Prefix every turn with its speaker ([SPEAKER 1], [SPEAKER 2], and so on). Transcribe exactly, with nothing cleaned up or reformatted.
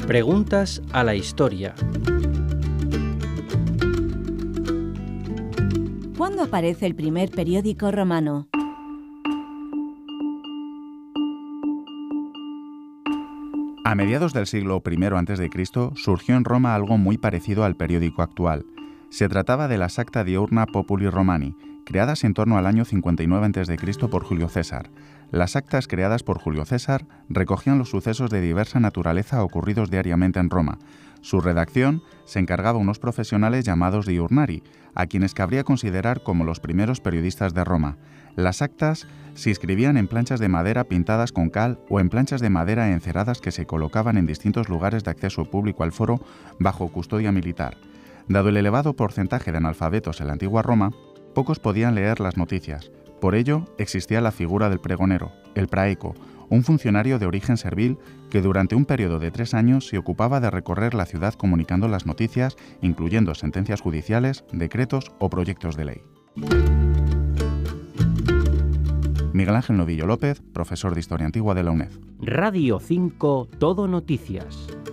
[SPEAKER 1] Preguntas a la historia.
[SPEAKER 2] ¿Cuándo aparece el primer periódico romano?
[SPEAKER 3] A mediados del siglo primero antes de Cristo surgió en Roma algo muy parecido al periódico actual. Se trataba de las Acta Diurna Populi Romani, creadas en torno al año cincuenta y nueve antes de Cristo por Julio César. Las actas creadas por Julio César recogían los sucesos de diversa naturaleza ocurridos diariamente en Roma. Su redacción se encargaba a unos profesionales llamados diurnari, a quienes cabría considerar como los primeros periodistas de Roma. Las actas se escribían en planchas de madera pintadas con cal o en planchas de madera enceradas que se colocaban en distintos lugares de acceso público al foro bajo custodia militar. Dado el elevado porcentaje de analfabetos en la antigua Roma, pocos podían leer las noticias. Por ello, existía la figura del pregonero, el praeco, un funcionario de origen servil que durante un periodo de tres años se ocupaba de recorrer la ciudad comunicando las noticias, incluyendo sentencias judiciales, decretos o proyectos de ley. Miguel Ángel Novillo López, profesor de Historia Antigua de la UNED.
[SPEAKER 1] Radio cinco, Todo Noticias.